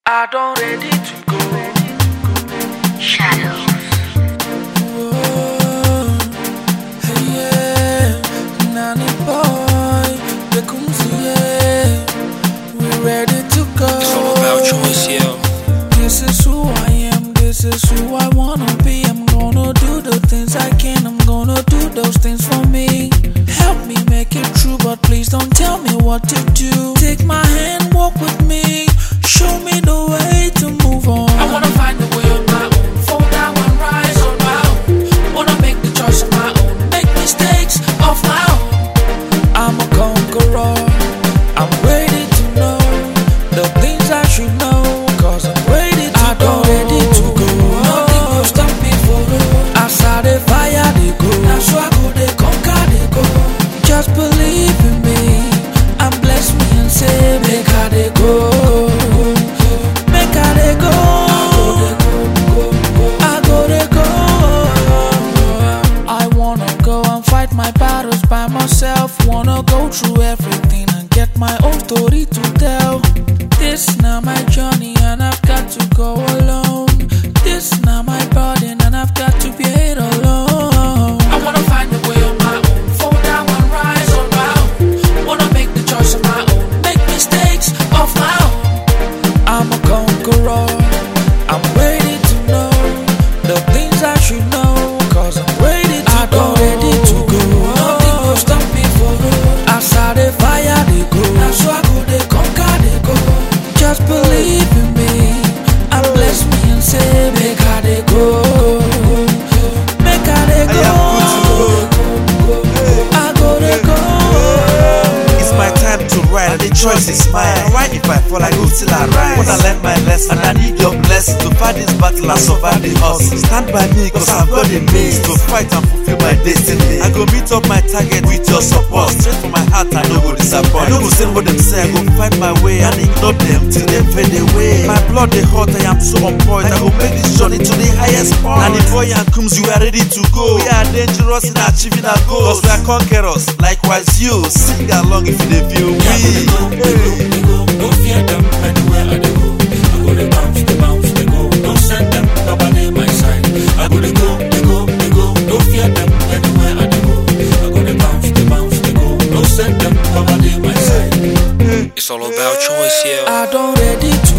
I don't ready to go. Shadows. Hey yeah, Nanny boy, the comes yeah, we ready to go. It's all about choice, yeah. This is who I am, this is who I wanna be. I'm gonna do the things I can, I'm gonna do those things for me. Help me make it true, but please don't tell me what to do. Take my hand, walk with me, show me the way to move on. I wanna find the way on my own, fall down and rise on my own. Wanna make the choice of my own, make mistakes of my own. I'm a conqueror, I'm ready to know the things I should know, cause I'm ready to go. Ready to go. Nothing will stop me for road. I saw the fire, they go. Now so I go, they conquer, they go. Just believe in me and bless me and say, make her they go. Make her they go. I go, they go. I wanna go and fight my battles by myself. Wanna go through everything and get my own story to tell. This now my journey and I've got to go alone. This now my burden and I've got to be it alone. I wanna find the way on my own, fall down and rise on my own. Wanna make the choice of my own, make mistakes of my own. I'm a conqueror, I'm ready to know the things I should know, cause I'm ready to go. Ready to go. Nothing will stop me for road. I saw the fire, they go. Now so I go, they conquer, they go. Just believe in me and bless me and say, make her they go. Make her they go. I go, they go. It's my time to ride, and the choice is mine. Right, if I fall, I go till I rise. Wanna learn my lesson, and I need your blessing to fight this battle and survive the hustle. Stand by me, cause I've got a means to fight and fulfill my destiny. I go meet up my target with your support. Straight from my heart, I no go disappoint. I no go say what them say, I go find my way and ignore them till they fade away. My blood they hot, I am so on point. I go make this journey to the highest point. And the boy and comes, you are ready to go. We are dangerous in achieving our goals, cause we are conquerors. Likewise you, sing along if you dey feel we. Don't fear them anywhere I dey go. I go they bounce, they go. Don't send them, nobody my side. I go they go. Don't fear them anywhere I dey go. I go they bounce, they go. Don't send them, nobody my side. It's all about choice, yeah. I don't ready to